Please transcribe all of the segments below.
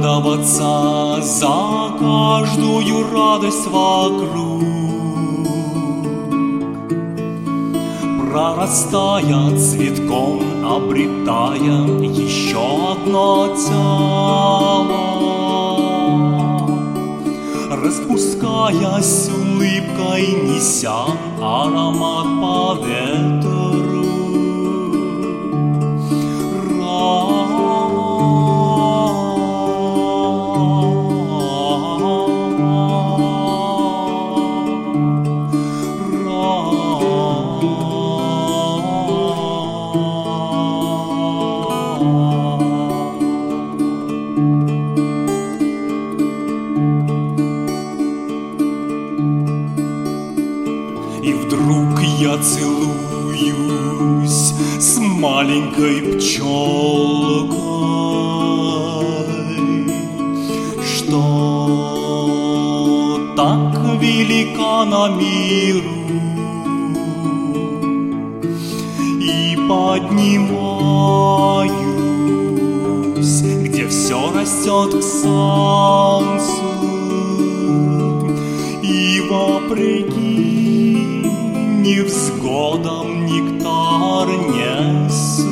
радоваться за каждую радость вокруг, прорастая цветком, обретая еще одно тело, распускаясь улыбкой, неся аромат по ветру. И вдруг я целуюсь с маленькой пчелкой, что так велика на миру, и поднимаюсь, где все растет к солнцу, и вопреки невзгодам нектар несу.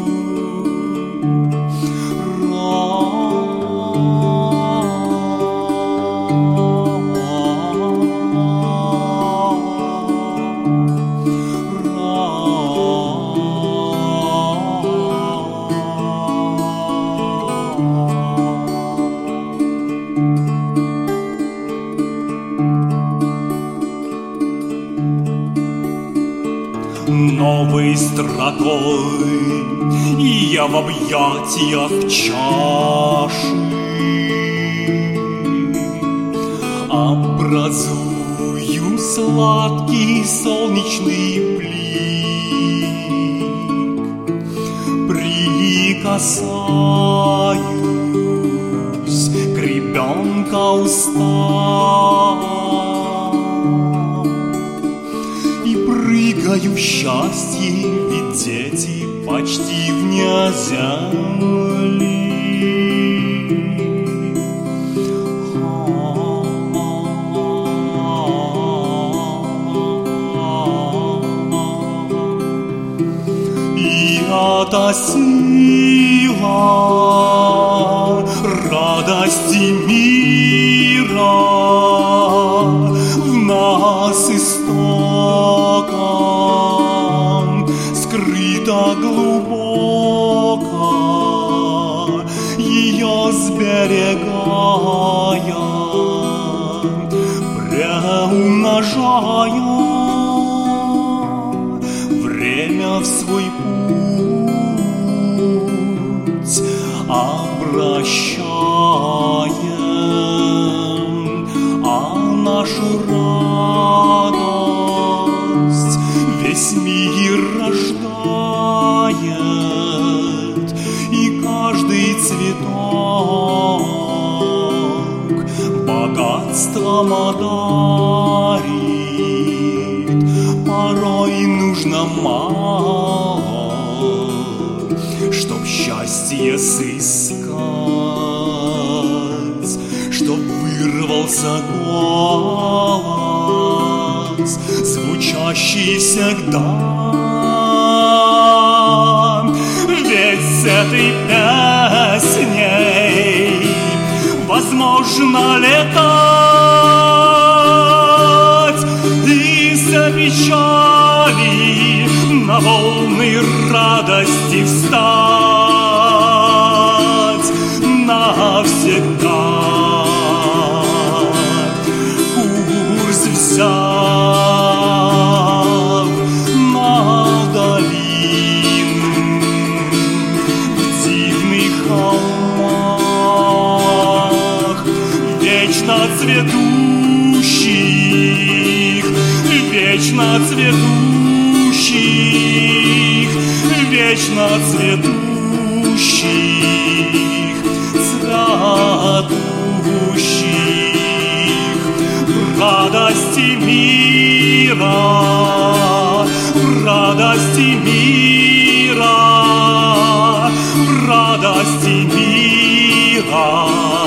Новой строкой я в объятиях чаши образую сладкий солнечный блик, прикасаюсь к ребенка устам и прыгаю в счастье, ведь дети почти вне земли. И эта сила радости мира в нас истоком скрыта глубоко, ее сберегая, преумножая, время в свой путь обращаем, а нашу радость весь мир рождает, и каждый цветок богатством одарит. Порой нужно мало, чтоб счастье сыскать, чтоб вырвался голос, звучащий всегда. Ведь с этой песней возможно летать, из-за печали на волны радости встать навсегда. Курс взяв на долину в дивных холмах, вечно цветущих, вечно цветущих, вечно цветущих, цветущих в радости мира, в радости мира, в радости мира.